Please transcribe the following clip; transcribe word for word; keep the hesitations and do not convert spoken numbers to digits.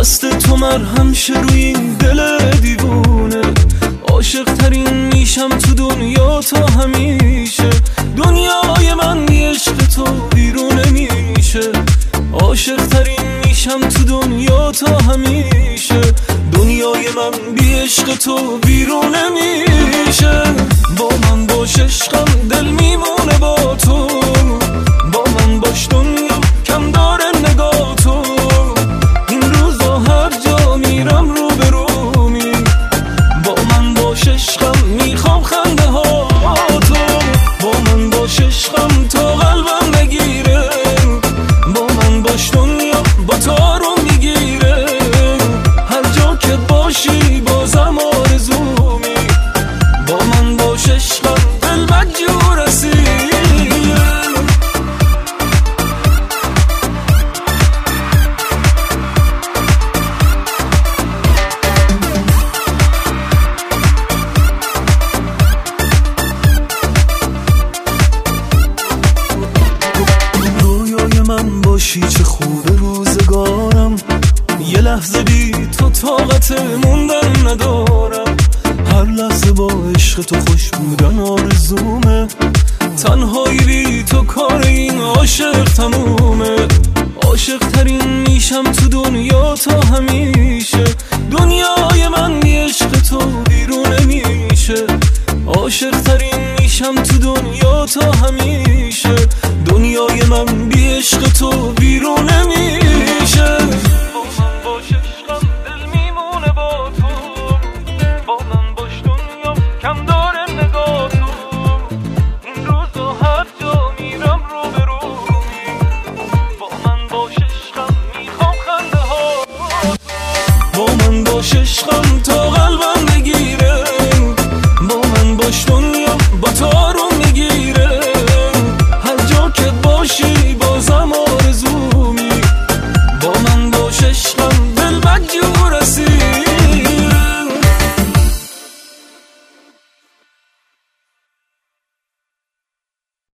دست تو مرهم شه روی این دل دیوونه. عاشق ترین میشم تو دنیا تا همیشه. دنیای من بی عشق تو بیرون نمیشه. عاشق ترین میشم تو دنیا تا همیشه. دنیای من بی عشق تو بیرون نمیشه. با من باش عشقم دل میمونه با تو. با من باش دنیا کم داره نگاه تو. این روزا هر جا میرم رو به رو می. با من باش عشقم میخوام خنده ها تو. با من باش عشقم تا قلبم بگیره. با من باش دنیا با تارو میگیره. هر جا که باشی بازم آرزومی. با من باش عشقم دل مجبور رسیده. من باشی چه خوب روزگارم. یه لحظه بی تو طاقت موندن ندارم. هر لحظه با عشق تو خوش بودن آرزومه. تنهایی بی تو کار این عاشق تمومه. عاشق ترین میشم تو دنیا تا همیشه. دنیای من بی عشق تو بیرون نمیشه. عاشق ترین میشم تو دنیا تا همیشه. دنیای من بی عشق تو بیرون نمیشه. با من باش عشقم دل میمونه با تو. با من باش دنیا کم داره نگاه تو. این روزا هر جا میرم رو به رو می. با من باش عشقم میخوام خنده ها. با من باش عشقم تا قلبم بگیره. با من باش دنیا با تارو میگیره. هر جا که باشی